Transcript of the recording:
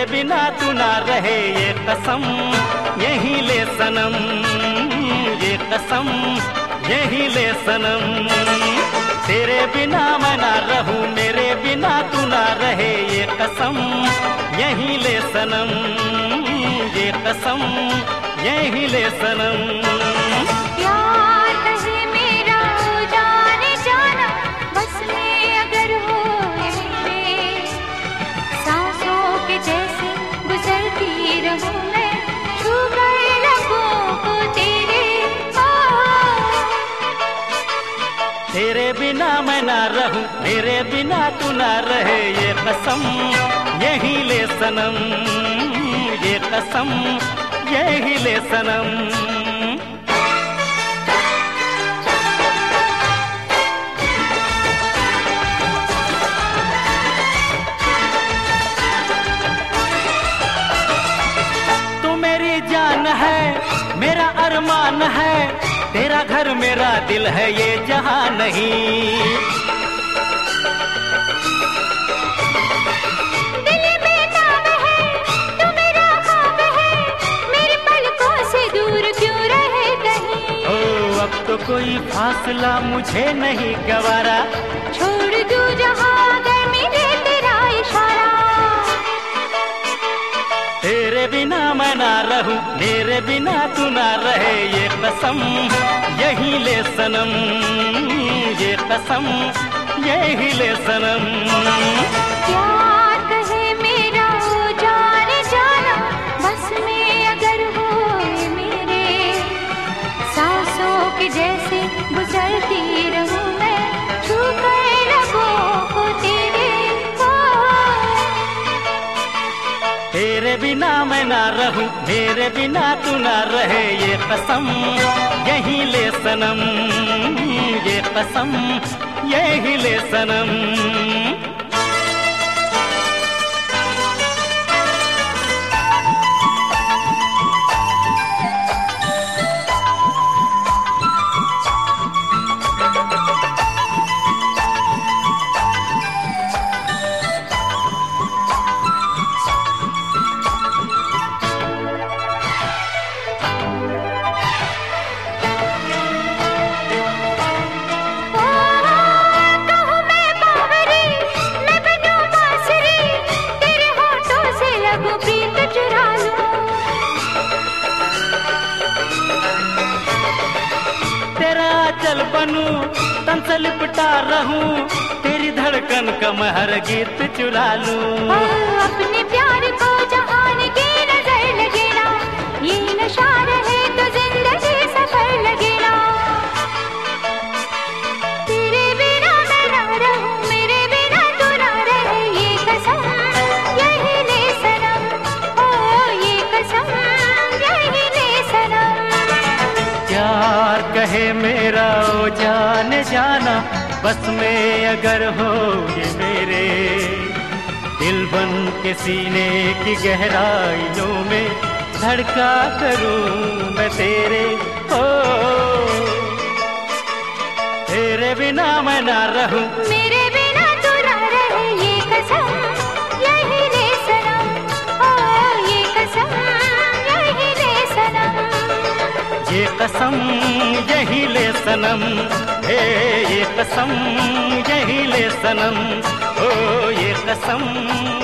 बिना तू ना रहे ये कसम यही ले सनम, ये कसम यही ले सनम। तेरे बिना मैं ना रहूं, मेरे बिना तू ना रहे ये कसम यही ले सनम, ये कसम यही ले सनम। तेरे बिना मैं ना रहूं, मेरे बिना तू ना रहे ये कसम यही ले सनम, ये कसम यही ले सनम। तू मेरी जान है, मेरा अरमान है, तेरा घर मेरा दिल है ये जहां नहीं। दिल में नाम है, तू मेरा ख्वाब है, मेरे पलकों से दूर क्यों रहे कहीं। ओ अब तो कोई फासला मुझे नहीं गवारा, छोड़ दूं जहां अगर मिले तेरा इशारा। तेरे बिना मैं ना रहूं, मेरे बिना तू ना रहे ये कसम यही ले सनम, ये कसम यही ले सनम। प्यार कहे मेरा हो जाने जाना, बस में अगर हो मेरे, सांसों के जैसे गुजरती रहूं मैं, छू कर लबों को तेरे। तेरे बिना मैं ना रहूं, मेरे बिना तू ना रहे ये कसम यही ले सनम, ये कसम यही ले सनम। चल बनूं तन से लिपटा रहूं, तेरी धड़कन का मैं हर गीत चुरा लूं। अपने प्यार को जहान की नजर लगे ना, ये नशा रहे तो जिंदगी सफर लगे ना। तेरे बिना मैं ना रहूं, मेरे बिना तू ना रहे ये कसम यही ले सनम, ओ ये कसम यही ले सनम। प्यार कहे मेरा ओ जाने जाना, बस में अगर हो ये मेरे, दिल बन के सीने की गहराइयों में धड़का करूं मैं तेरे। ओ तेरे बिना मैं ना रहूं, मेरे बिना तू ना रहे ये कसम यही ले सनम, ओ ये कसम यही ले सनम। ये कसम यही ले सनम, हे ये कसम यही ले सनम, ओ ये कसम